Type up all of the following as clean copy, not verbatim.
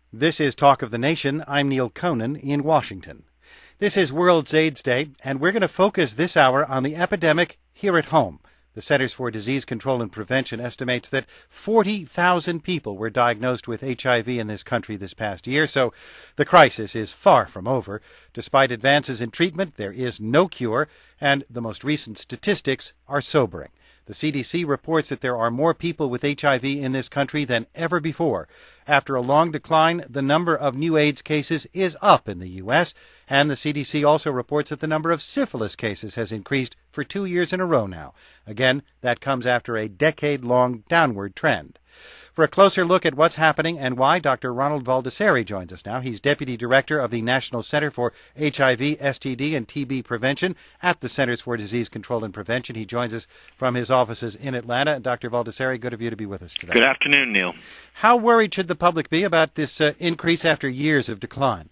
This is Talk of the Nation. I'm Neil Conan in Washington. This is World AIDS Day, and we're going to focus this hour on the epidemic here at home. The Centers for Disease Control and Prevention estimates that 40,000 people were diagnosed with HIV in this country this past year, so the crisis is far from over. Despite advances in treatment, there is no cure, and the most recent statistics are sobering. The CDC reports that there are more people with HIV in this country than ever before. After a long decline, the number of new AIDS cases is up in the U.S., and the CDC also reports that the number of syphilis cases has increased for 2 years in a row now. Again, that comes after a decade-long downward trend. For a closer look at what's happening and why, Dr. Ronald Baldessari joins us now. He's Deputy Director of the National Center for HIV, STD, and TB Prevention at the Centers for Disease Control and Prevention. He joins us from his offices in Atlanta. Dr. Baldessari, good of you to be with us today. Good afternoon, Neil. How worried should the public be about this increase after years of decline?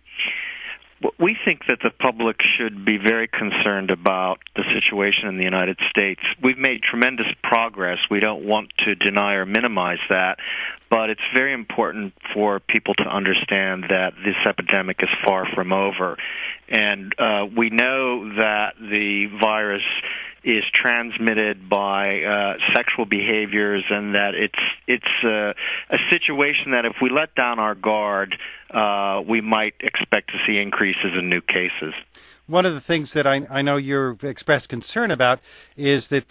We think that the public should be very concerned about the situation in the United States. We've made tremendous progress. We don't want to deny or minimize that, but it's very important for people to understand that this epidemic is far from over. And we know that the virus is transmitted by sexual behaviors, and that it's a situation that if we let down our guard, we might expect to see increases in new cases. One of the things that I know you've expressed concern about is that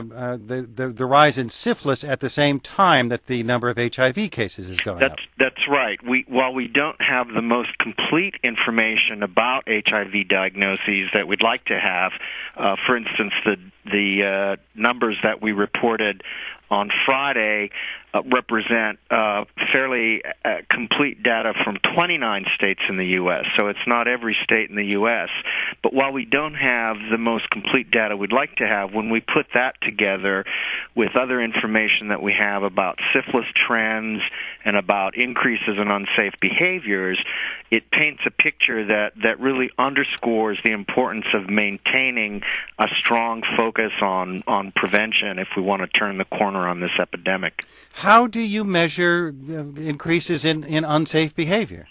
the rise in syphilis at the same time that the number of HIV cases is going up. That's right. While we don't have the most complete information about HIV diagnoses that we'd like to have, for instance, the numbers that we reported on Friday represent fairly complete data from 29 states in the U.S., so it's not every state in the U.S. But while we don't have the most complete data we'd like to have, when we put that together with other information that we have about syphilis trends and about increases in unsafe behaviors, it paints a picture that really underscores the importance of maintaining a strong focus on prevention if we want to turn the corner on this epidemic. How do you measure increases in unsafe behavior?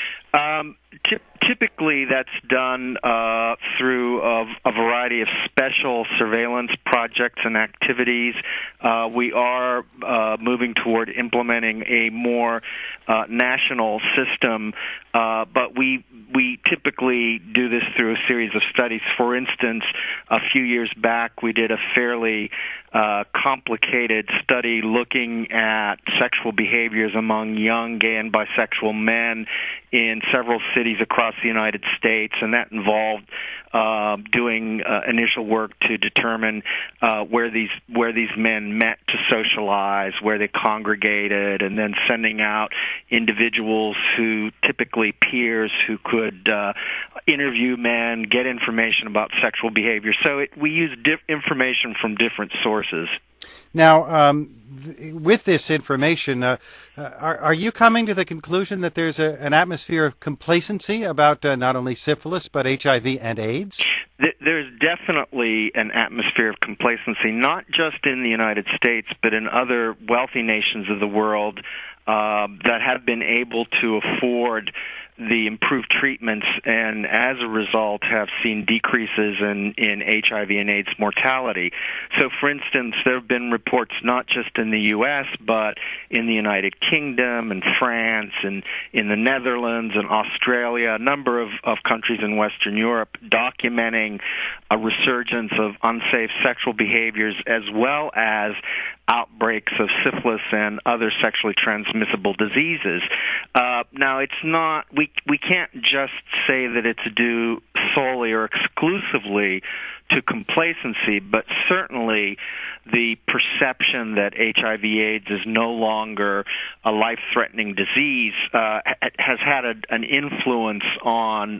Typically, that's done through a variety of special surveillance projects and activities. We are moving toward implementing a more national system, but we typically do this through a series of studies. For instance, a few years back, we did a fairly complicated study looking at sexual behaviors among young gay and bisexual men in several cities across the United States, and that involved doing initial work to determine where these men met to socialize, where they congregated, and then sending out individuals who typically peers who could interview men, get information about sexual behavior. So we use information from different sources. Now, with this information, are you coming to the conclusion that there's an atmosphere of complacency about not only syphilis but HIV and AIDS? There's definitely an atmosphere of complacency, not just in the United States, but in other wealthy nations of the world that have been able to afford the improved treatments, and as a result have seen decreases in HIV and AIDS mortality. So, for instance, there have been reports not just in the U.S., but in the United Kingdom and France and in the Netherlands and Australia, a number of countries in Western Europe documenting a resurgence of unsafe sexual behaviors as well as outbreaks of syphilis and other sexually transmissible diseases. Now, it's not, we can't just say that it's due solely or exclusively to complacency, but certainly the perception that HIV/AIDS is no longer a life-threatening disease has had an influence on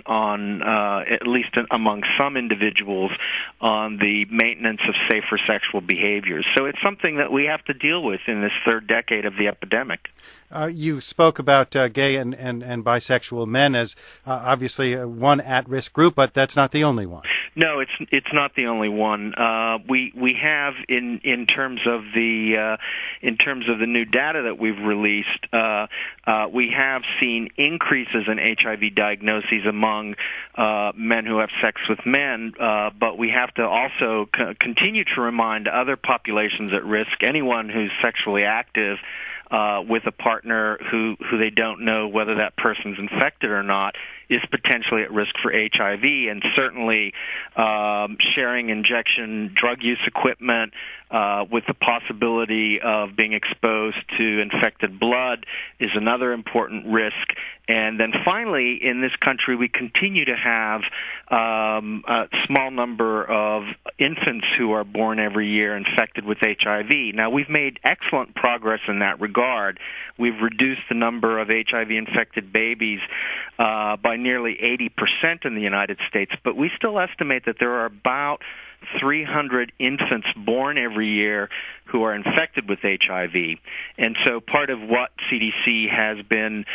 at least among some individuals on the maintenance of safer sexual behaviors. So it's something that we have to deal with in this third decade of the epidemic. You spoke about gay and bisexual men as obviously one at-risk group, but that's not the only one. No, it's not the only one. We have in terms of the new data that we've released, we have seen increases in HIV diagnoses among men who have sex with men, but we have to also continue to remind other populations at risk, anyone who's sexually active with a partner who they don't know whether that person's infected or not, is potentially at risk for HIV, and certainly sharing injection drug use equipment with the possibility of being exposed to infected blood is another important risk. And then finally, in this country, we continue to have a small number of infants who are born every year infected with HIV. Now, we've made excellent progress in that regard. We've reduced the number of HIV-infected babies by nearly 80% in the United States, but we still estimate that there are about 300 infants born every year who are infected with HIV, and so part of what CDC has been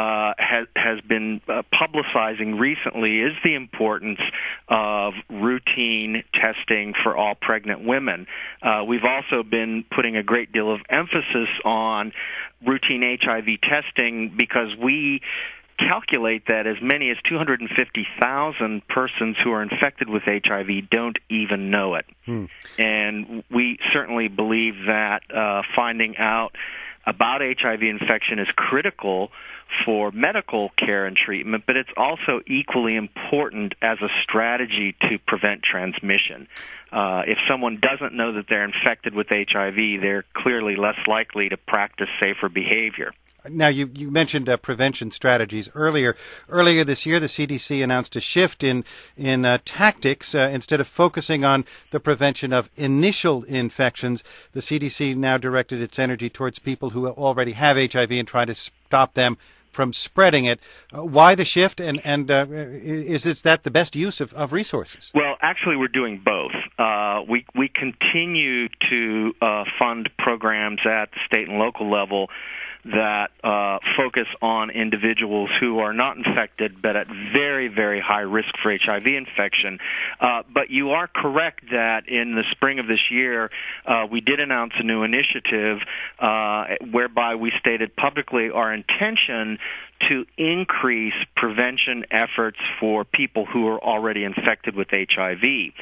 publicizing recently is the importance of routine testing for all pregnant women. We've also been putting a great deal of emphasis on routine HIV testing because we calculate that as many as 250,000 persons who are infected with HIV don't even know it. And we certainly believe that finding out about HIV infection is critical for medical care and treatment, but it's also equally important as a strategy to prevent transmission. If someone doesn't know that they're infected with HIV, they're clearly less likely to practice safer behavior. Now, you mentioned prevention strategies earlier. Earlier this year, the CDC announced a shift in tactics. Instead of focusing on the prevention of initial infections, the CDC now directed its energy towards people who already have HIV and trying to stop them from spreading it. Why the shift, and is that the best use of resources? Well, actually, we're doing both. We continue to fund programs at the state and local level that focus on individuals who are not infected but at very, very high risk for HIV infection. But you are correct that in the spring of this year, we did announce a new initiative whereby we stated publicly our intention to increase prevention efforts for people who are already infected with HIV.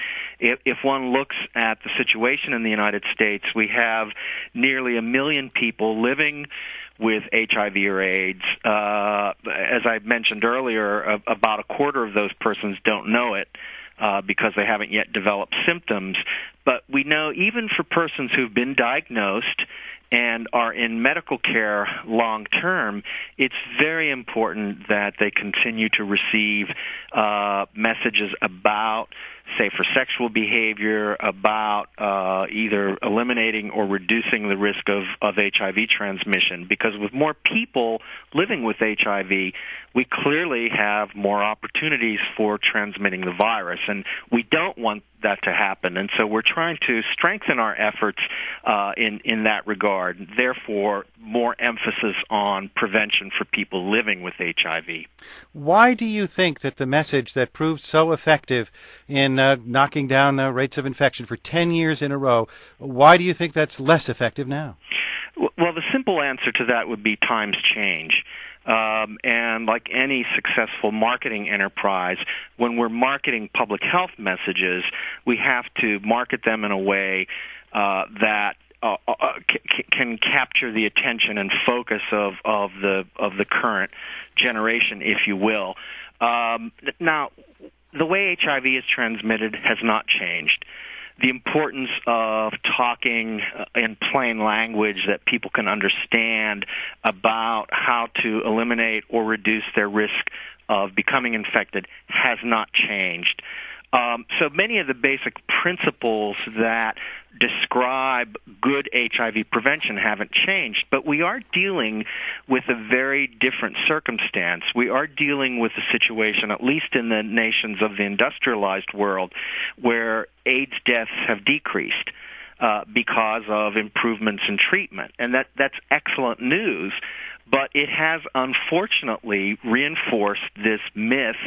If one looks at the situation in the United States, we have nearly 1 million people living with HIV or AIDS. As I mentioned earlier, about a quarter of those persons don't know it because they haven't yet developed symptoms. But we know even for persons who've been diagnosed and are in medical care long term, it's very important that they continue to receive messages about safer sexual behavior, about either eliminating or reducing the risk of HIV transmission. Because with more people living with HIV, we clearly have more opportunities for transmitting the virus, and we don't want that to happen. And so we're trying to strengthen our efforts in that regard. Therefore, more emphasis on prevention for people living with HIV. Why do you think that the message that proved so effective in knocking down rates of infection for 10 years in a row, why do you think that's less effective now? Well, the simple answer to that would be times change. And like any successful marketing enterprise, when we're marketing public health messages, we have to market them in a way that can capture the attention and focus of the current generation, if you will. Now, the way HIV is transmitted has not changed. The importance of talking in plain language that people can understand about how to eliminate or reduce their risk of becoming infected has not changed. So many of the basic principles that describe good HIV prevention haven't changed, but we are dealing with a very different circumstance. We are dealing with a situation, at least in the nations of the industrialized world, where AIDS deaths have decreased because of improvements in treatment. And that's excellent news, but it has unfortunately reinforced this myth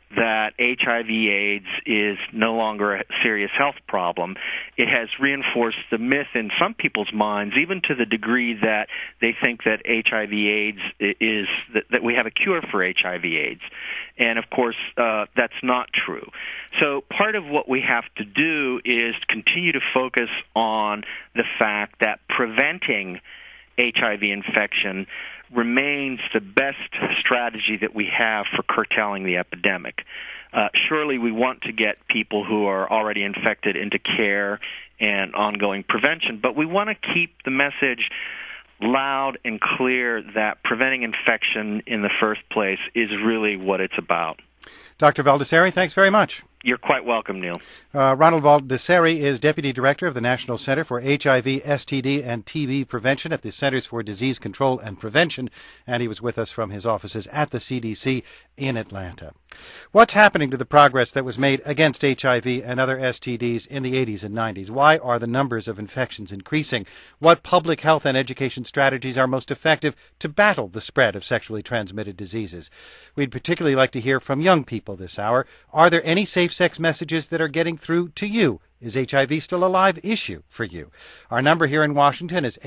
that HIV/AIDS is no longer a serious health problem. It has reinforced the myth in some people's minds, even to the degree that they think that HIV/AIDS is that we have a cure for HIV/AIDS. And of course, that's not true. So part of what we have to do is continue to focus on the fact that preventing HIV infection remains the best strategy that we have for curtailing the epidemic. Surely we want to get people who are already infected into care and ongoing prevention, but we want to keep the message loud and clear that preventing infection in the first place is really what it's about. Dr. Valdisari, thanks very much. You're quite welcome, Neil. Ronald Valdisari is Deputy Director of the National Center for HIV, STD, and TB Prevention at the Centers for Disease Control and Prevention, and he was with us from his offices at the CDC in Atlanta. What's happening to the progress that was made against HIV and other STDs in the 80s and 90s? Why are the numbers of infections increasing? What public health and education strategies are most effective to battle the spread of sexually transmitted diseases? We'd particularly like to hear from young people this hour. Are there any safe sex messages that are getting through to you? Is HIV still a live issue for you? Our number here in Washington is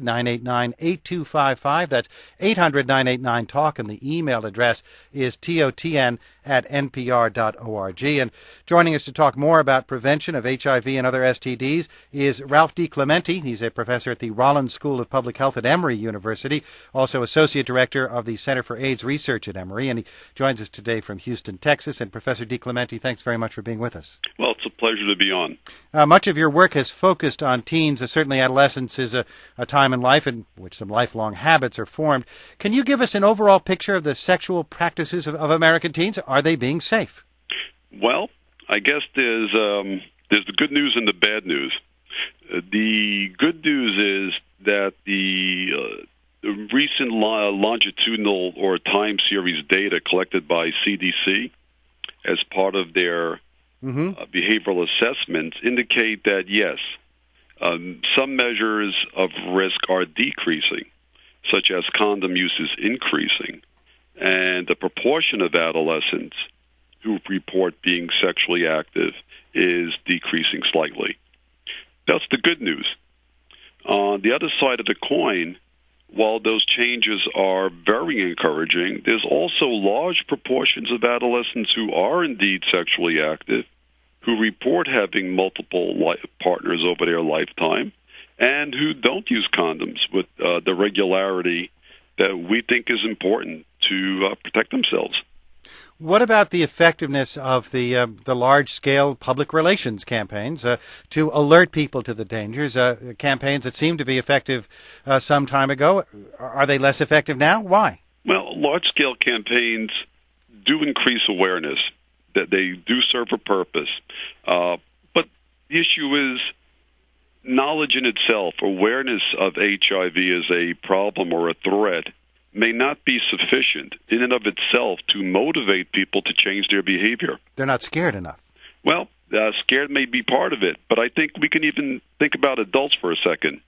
800-989-8255. That's 800-989-TALK, and the email address is totn@npr.org. And joining us to talk more about prevention of HIV and other STDs is Ralph DiClemente. He's a professor at the Rollins School of Public Health at Emory University, also Associate Director of the Center for AIDS Research at Emory, and he joins us today from Houston, Texas. And Professor DiClemente, thanks very much for being with us. Well, it's a pleasure to be on. Much of your work has focused on teens. Certainly adolescence is a time in life in which some lifelong habits are formed. Can you give us an overall picture of the sexual practices of American teens? Are they being safe? Well, I guess there's the good news and the bad news. The good news is that the recent longitudinal or time series data collected by CDC as part of their behavioral assessments indicate that, yes, some measures of risk are decreasing, such as condom use is increasing, and the proportion of adolescents who report being sexually active is decreasing slightly. That's the good news. On the other side of the coin, while those changes are very encouraging, there's also large proportions of adolescents who are indeed sexually active, who report having multiple partners over their lifetime, and who don't use condoms with the regularity that we think is important to protect themselves. What about the effectiveness of the large-scale public relations campaigns to alert people to the dangers, campaigns that seemed to be effective some time ago? Are they less effective now? Why? Well, large-scale campaigns do increase awareness, that they do serve a purpose. But the issue is knowledge in itself, awareness of HIV as a problem or a threat, may not be sufficient in and of itself to motivate people to change their behavior. They're not scared enough. Well, scared may be part of it, but I think we can even think about adults for a second.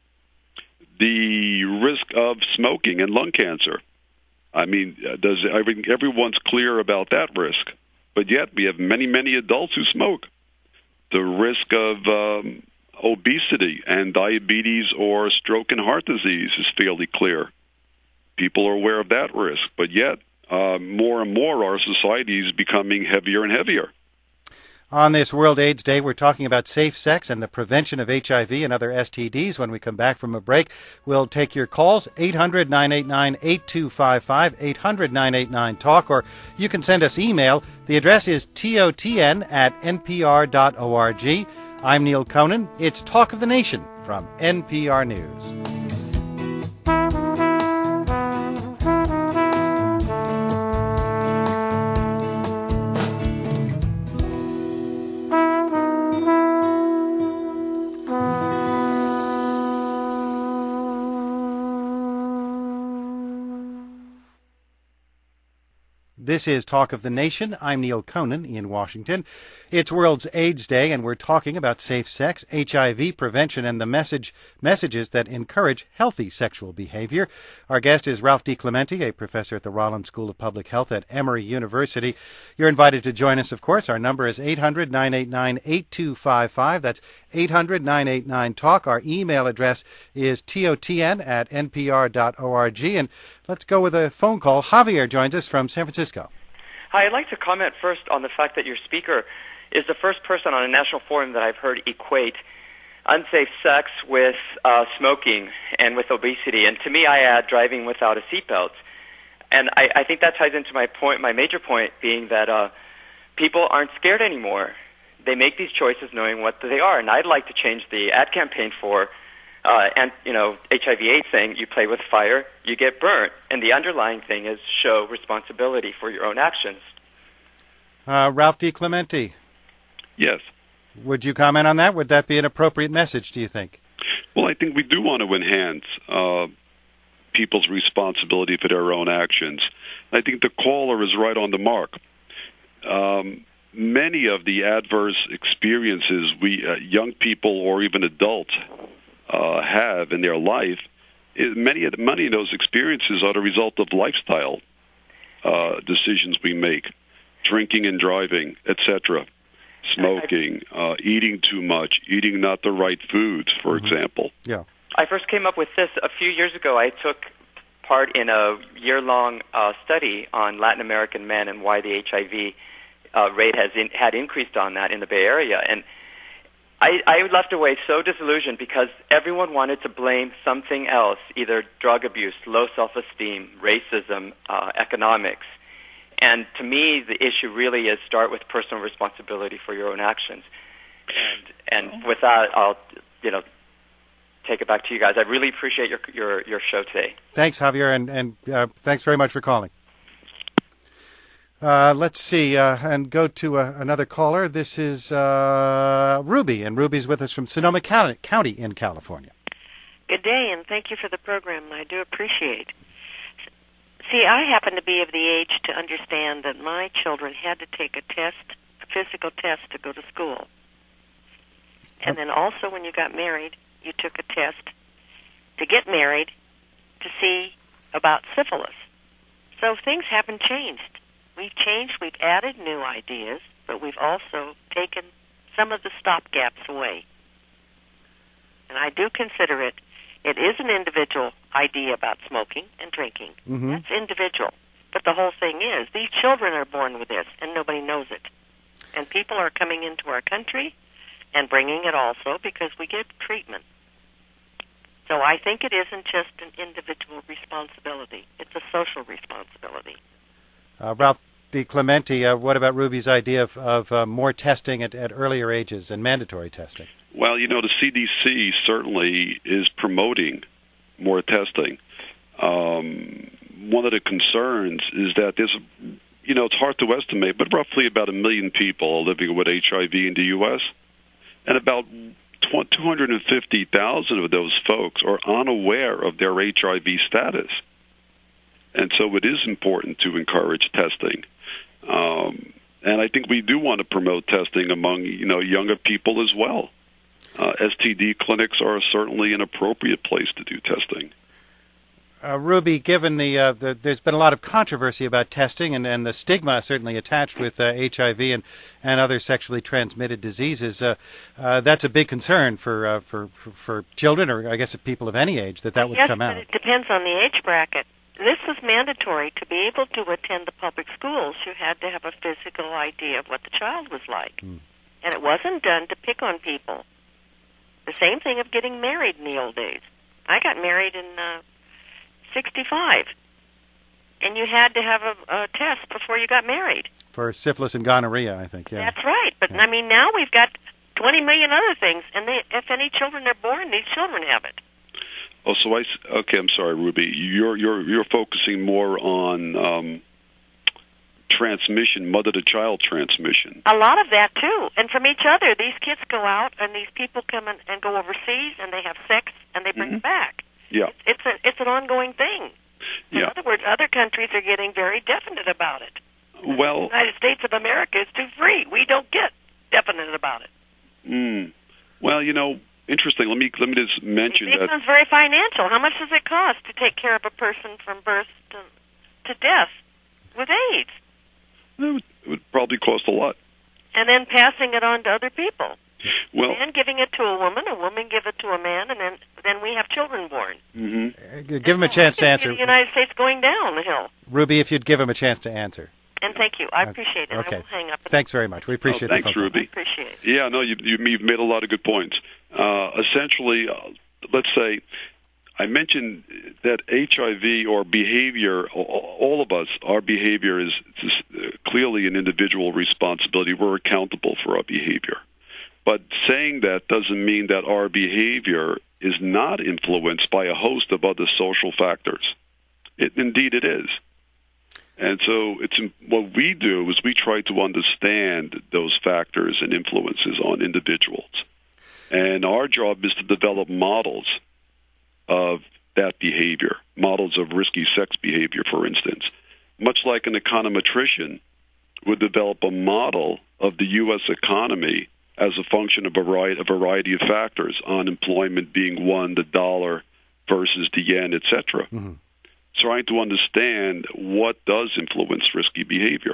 The risk of smoking and lung cancer. I mean, everyone's clear about that risk, but yet we have many, many adults who smoke. The risk of obesity and diabetes or stroke and heart disease is fairly clear. People are aware of that risk, but yet more and more our society is becoming heavier and heavier. On this World AIDS Day, we're talking about safe sex and the prevention of HIV and other STDs. When we come back from a break, we'll take your calls, 800-989-8255, 800-989-TALK, or you can send us email. The address is totn@npr.org. I'm Neil Conan. It's Talk of the Nation from NPR News. This is Talk of the Nation. I'm Neil Conan in Washington. It's World's AIDS Day, and we're talking about safe sex, HIV prevention, and the messages that encourage healthy sexual behavior. Our guest is Ralph DiClemente, a professor at the Rollins School of Public Health at Emory University. You're invited to join us, of course. Our number is 800-989-8255. That's 800-989-TALK. Our email address is totn@npr.org. And let's go with a phone call. Javier joins us from San Francisco. Hi, I'd like to comment first on the fact that your speaker is the first person on a national forum that I've heard equate unsafe sex with smoking and with obesity. And to me, I add driving without a seatbelt. And I think that ties into my point, my major point being that people aren't scared anymore. They make these choices knowing what they are. And I'd like to change the ad campaign for HIV/AIDS saying you play with fire, you get burnt. And the underlying thing is show responsibility for your own actions. Ralph DiClemente. Yes. Would you comment on that? Would that be an appropriate message, do you think? Well, I think we do want to enhance people's responsibility for their own actions. I think the caller is right on the mark. Many of the adverse experiences we young people or even adults have in their life, many of those experiences are the result of lifestyle decisions we make, drinking and driving, etc., smoking, eating too much, eating not the right foods, for example. Yeah. I first came up with this a few years ago. I took part in a year-long study on Latin American men and why the HIV rate had increased on that in the Bay Area. And I left away so disillusioned because everyone wanted to blame something else, either drug abuse, low self-esteem, racism, economics. And to me, the issue really is start with personal responsibility for your own actions. And with that, I'll take it back to you guys. I really appreciate your show today. Thanks, Javier, and thanks very much for calling. Let's see, and go to another caller. This is Ruby, and Ruby's with us from Sonoma County in California. Good day, and thank you for the program. I do appreciate. See, I happen to be of the age to understand that my children had to take a physical test to go to school. And then also when you got married, you took a test to get married to see about syphilis. So things haven't changed. We've changed, we've added new ideas, but we've also taken some of the stopgaps away. And I do consider it is an individual idea about smoking and drinking. Mm-hmm. That's individual. But the whole thing is, these children are born with this, and nobody knows it. And people are coming into our country and bringing it also because we get treatment. So I think it isn't just an individual responsibility. It's a social responsibility. Ralph DiClemente, what about Ruby's idea of more testing at earlier ages and mandatory testing? Well, the CDC certainly is promoting more testing. One of the concerns is that there's, it's hard to estimate, but roughly about 1 million people are living with HIV in the U.S., and about 250,000 of those folks are unaware of their HIV status. And so it is important to encourage testing. And I think we do want to promote testing among, younger people as well. STD clinics are certainly an appropriate place to do testing. Ruby, given there's been a lot of controversy about testing and the stigma certainly attached with HIV and other sexually transmitted diseases, that's a big concern for children, or I guess people of any age, that would come out. Yes, but it depends on the age bracket. This was mandatory. To be able to attend the public schools, you had to have a physical idea of what the child was like. And it wasn't done to pick on people. The same thing of getting married in the old days. I got married in 65, and you had to have a test before you got married. For syphilis and gonorrhea, I think, yeah. That's right. But, yeah. I mean, now we've got 20 million other things, and if any children are born, these children have it. Oh, so okay. I'm sorry, Ruby. You're focusing more on transmission, mother-to-child transmission. A lot of that too, and from each other. These kids go out, and these people come in and go overseas, and they have sex, and they bring it back. Yeah, it's an ongoing thing. In other words, other countries are getting very definite about it. Well, the United States of America is too free. We don't get definite about it. Well, interesting. Let me just mention it that. It becomes very financial. How much does it cost to take care of a person from birth to death with AIDS? It would probably cost a lot. And then passing it on to other people. Well, a man giving it to a woman give it to a man, and then we have children born. Mm-hmm. Give him a chance to answer. The United States going down the hill. Ruby, if you'd give him a chance to answer. And thank you. I appreciate it. Okay. I will hang up. Thanks very much. We appreciate it. Thanks, Ruby. I appreciate it. Yeah, no, you've made a lot of good points. Essentially, let's say, I mentioned that HIV or behavior, all of us, our behavior is clearly an individual responsibility. We're accountable for our behavior. But saying that doesn't mean that our behavior is not influenced by a host of other social factors. Indeed, it is. And so what we do is we try to understand those factors and influences on individuals. And our job is to develop models of that behavior, models of risky sex behavior, for instance. Much like an econometrician would develop a model of the U.S. economy as a function of a variety of factors, unemployment being one, the dollar versus the yen, etc. Mm-hmm. Trying to understand what does influence risky behavior.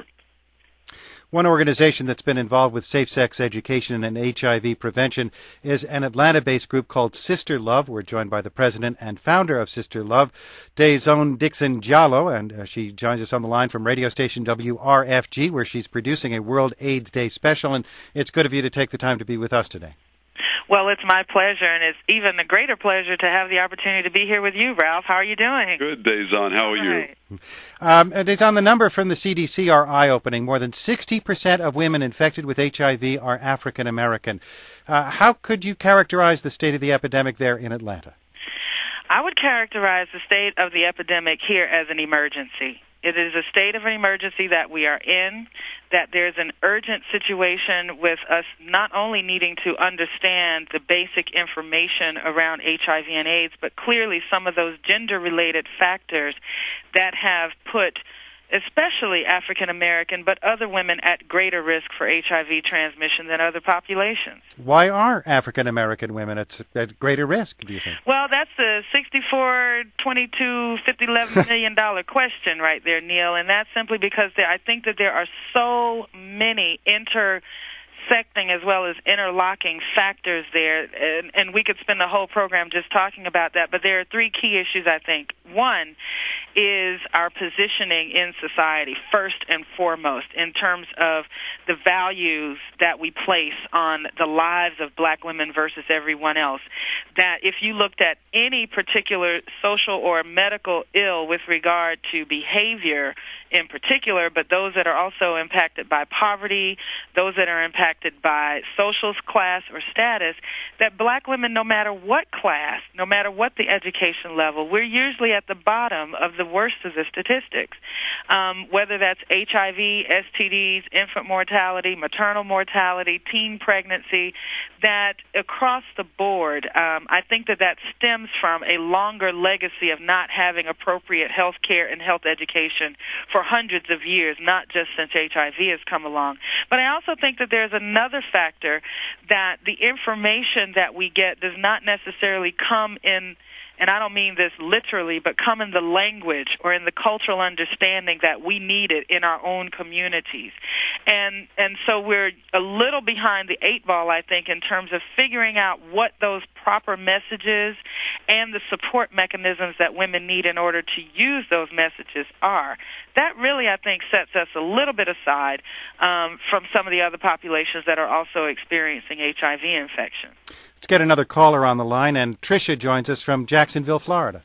One organization that's been involved with safe sex education and HIV prevention is an Atlanta-based group called Sister Love. We're joined by the president and founder of Sister Love, Daison Dixon Diallo, and she joins us on the line from radio station WRFG, where she's producing a World AIDS Day special, and it's good of you to take the time to be with us today. Well, it's my pleasure, and it's even a greater pleasure to have the opportunity to be here with you, Ralph. How are you doing? Good, Daison. How are you? Daison, the number from the CDC are eye-opening. More than 60% of women infected with HIV are African American. How could you characterize the state of the epidemic there in Atlanta? I would characterize the state of the epidemic here as an emergency. It is a state of an emergency that we are in, that there's an urgent situation with us not only needing to understand the basic information around HIV and AIDS, but clearly some of those gender-related factors that have put especially African American, but other women at greater risk for HIV transmission than other populations. Why are African American women at greater risk, do you think? Well, that's the $64, $22, $50, $11 million question right there, Neil, and that's simply because I think that there are so many intersecting as well as interlocking factors there, and we could spend the whole program just talking about that, but there are three key issues, I think. One is our positioning in society, first and foremost, in terms of the values that we place on the lives of black women versus everyone else. That if you looked at any particular social or medical ill with regard to behavior in particular, but those that are also impacted by poverty, those that are impacted by social class or status, that black women, no matter what class, no matter what the education level, we're usually at the bottom of the worst of the statistics, whether that's HIV, STDs, infant mortality, maternal mortality, teen pregnancy, that across the board, I think that stems from a longer legacy of not having appropriate health care and health education for hundreds of years, not just since HIV has come along. But I also think that there's another factor, that the information that we get does not necessarily come in, and I don't mean this literally, but come in the language or in the cultural understanding that we need it in our own communities. And so we're a little behind the eight ball, I think, in terms of figuring out what those proper messages and the support mechanisms that women need in order to use those messages are. That really, I think, sets us a little bit aside from some of the other populations that are also experiencing HIV infection. Let's get another caller on the line, and Tricia joins us from Jacksonville, Florida.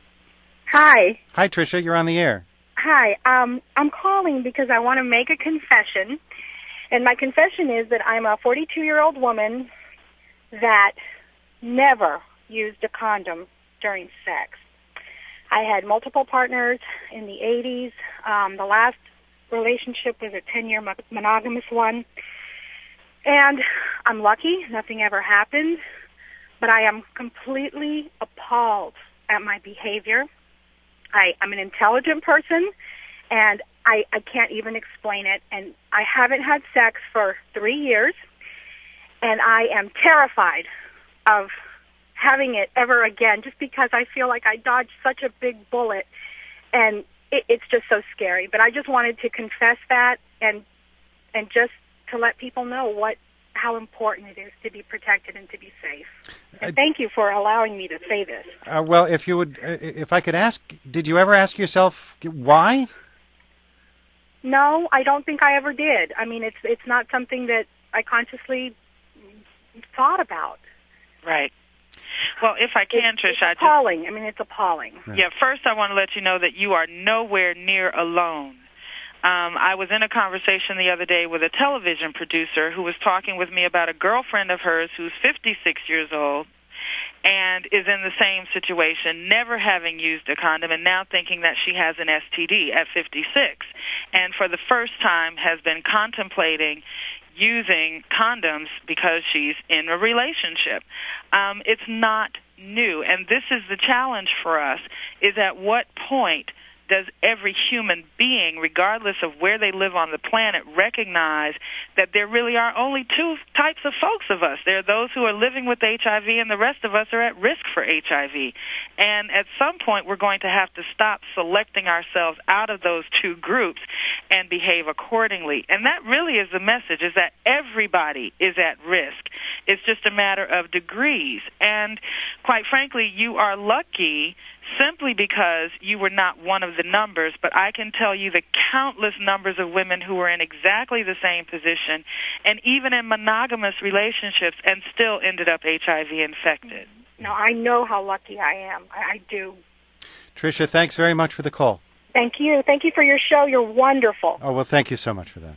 Hi. Hi, Tricia. You're on the air. Hi. I'm calling because I want to make a confession, and my confession is that I'm a 42-year-old woman that never used a condom during sex. I had multiple partners in the 80s. The last relationship was a 10-year monogamous one. And I'm lucky. Nothing ever happened. But I am completely appalled at my behavior. I'm an intelligent person, and I can't even explain it. And I haven't had sex for 3 years, and I am terrified of having it ever again, just because I feel like I dodged such a big bullet, and it's just so scary. But I just wanted to confess that and just to let people know how important it is to be protected and to be safe. And thank you for allowing me to say this. Well, if I could ask, did you ever ask yourself why? No, I don't think I ever did. I mean, it's not something that I consciously thought about. Right. Well, if I can, Trish, it's appalling. It's appalling. Yeah, first I want to let you know that you are nowhere near alone. I was in a conversation the other day with a television producer who was talking with me about a girlfriend of hers who's 56 years old and is in the same situation, never having used a condom and now thinking that she has an STD at 56, and for the first time has been contemplating using condoms because she's in a relationship. It's not new, and this is the challenge for us, is at what point does every human being, regardless of where they live on the planet, recognize that there really are only two types of folks of us. There are those who are living with HIV, and the rest of us are at risk for HIV. And at some point, we're going to have to stop selecting ourselves out of those two groups and behave accordingly. And that really is the message, is that everybody is at risk. It's just a matter of degrees. And quite frankly, you are lucky simply because you were not one of the numbers, but I can tell you the countless numbers of women who were in exactly the same position and even in monogamous relationships and still ended up HIV infected. No, I know how lucky I am. I do. Tricia, thanks very much for the call. Thank you. Thank you for your show. You're wonderful. Oh, well, thank you so much for that.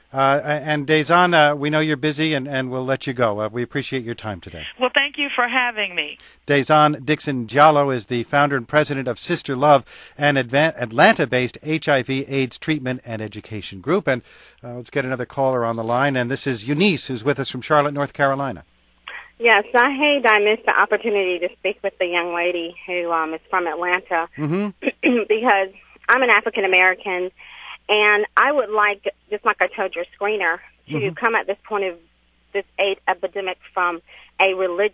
And Daison, we know you're busy, and we'll let you go. We appreciate your time today. Well, thank you for having me. Daison Dixon-Giallo is the founder and president of Sister Love, an Atlanta-based HIV/AIDS treatment and education group. And let's get another caller on the line. And this is Eunice, who's with us from Charlotte, North Carolina. Yes, I hate I missed the opportunity to speak with the young lady who is from Atlanta because I'm an African American. And I would like, just like I told your screener, to come at this point of this AIDS epidemic from a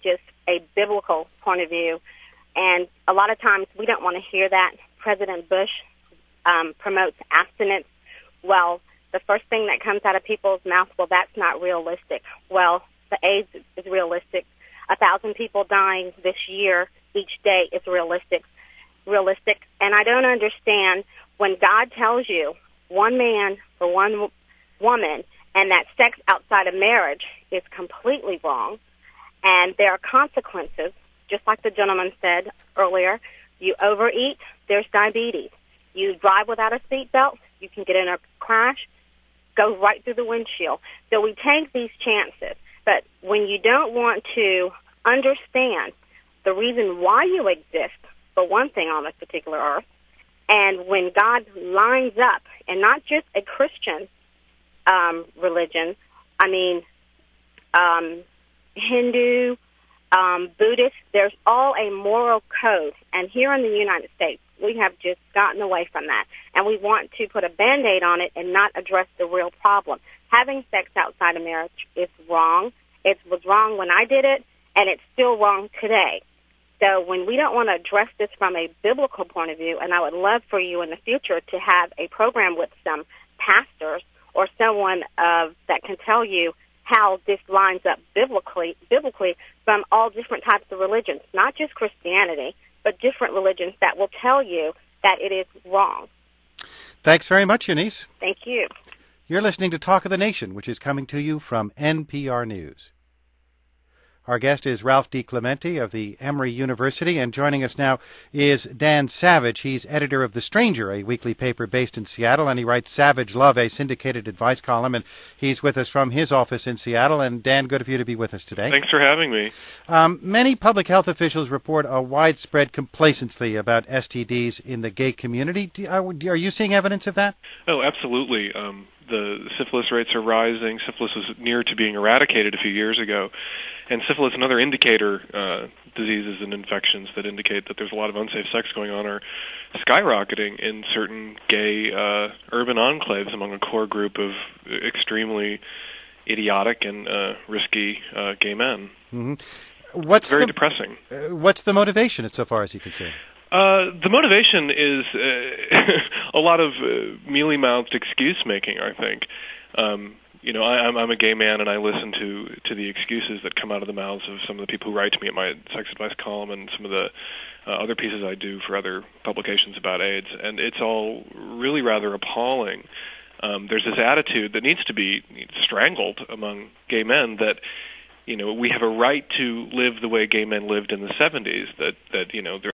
biblical point of view. And a lot of times we don't want to hear that. President Bush promotes abstinence. Well, the first thing that comes out of people's mouths, well, that's not realistic. Well, the AIDS is realistic. 1,000 people dying this year each day is realistic. And I don't understand when God tells you one man for one woman, and that sex outside of marriage is completely wrong, and there are consequences, just like the gentleman said earlier. You overeat, there's diabetes. You drive without a seatbelt, you can get in a crash, go right through the windshield. So we take these chances, but when you don't want to understand the reason why you exist, for one thing, on this particular earth, and when God lines up, and not just a Christian religion, Hindu, Buddhist, there's all a moral code. And here in the United States, we have just gotten away from that. And we want to put a Band-Aid on it and not address the real problem. Having sex outside of marriage is wrong. It was wrong when I did it, and it's still wrong today. So when we don't want to address this from a biblical point of view, and I would love for you in the future to have a program with some pastors or someone that can tell you how this lines up biblically from all different types of religions, not just Christianity, but different religions that will tell you that it is wrong. Thanks very much, Eunice. Thank you. You're listening to Talk of the Nation, which is coming to you from NPR News. Our guest is Ralph D. Clemente of the Emory University, and joining us now is Dan Savage. He's editor of The Stranger, a weekly paper based in Seattle, and he writes Savage Love, a syndicated advice column, and he's with us from his office in Seattle. And Dan, good of you to be with us today. Thanks for having me. Many public health officials report a widespread complacency about STDs in the gay community. Are you seeing evidence of that? Oh, absolutely. the syphilis rates are rising. Syphilis was near to being eradicated a few years ago. And syphilis and other indicator diseases and infections that indicate that there's a lot of unsafe sex going on are skyrocketing in certain gay urban enclaves among a core group of extremely idiotic and risky gay men. Mm-hmm. It's very depressing. What's the motivation, so far as you can see? The motivation is a lot of mealy-mouthed excuse-making, I think. I'm a gay man, and I listen to the excuses that come out of the mouths of some of the people who write to me at my sex advice column and some of the other pieces I do for other publications about AIDS, and it's all really rather appalling. There's this attitude that needs to be strangled among gay men that we have a right to live the way gay men lived in the 70s, that